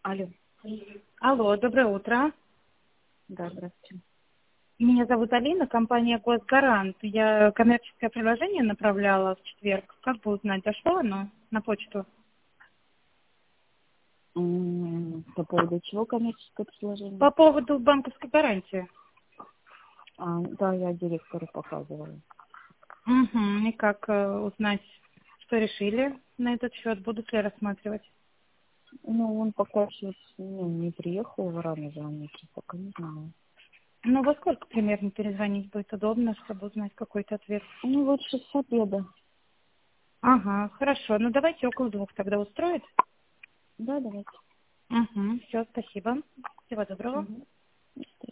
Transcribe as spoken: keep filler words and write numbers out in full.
Алло. Алло, доброе утро. Да, здравствуйте. Меня зовут Алина, компания Госгарант. Я коммерческое приложение направляла в четверг. Как бы узнать, дошло оно на почту? М, По поводу чего коммерческое предложение? По поводу банковской гарантии. А, да, я директору показывала. Угу. И как э, узнать, что решили на этот счет? Будут ли рассматривать? Ну, он пока сейчас ну, не приехал, рано звонить, пока не знаю. Ну, во сколько примерно перезвонить будет удобно, чтобы узнать какой-то ответ? Ну, лучше с обеда. Ага, хорошо. Ну, давайте около двух тогда устроит. Да, давайте. Угу. Все, спасибо. Всего доброго. Мгм.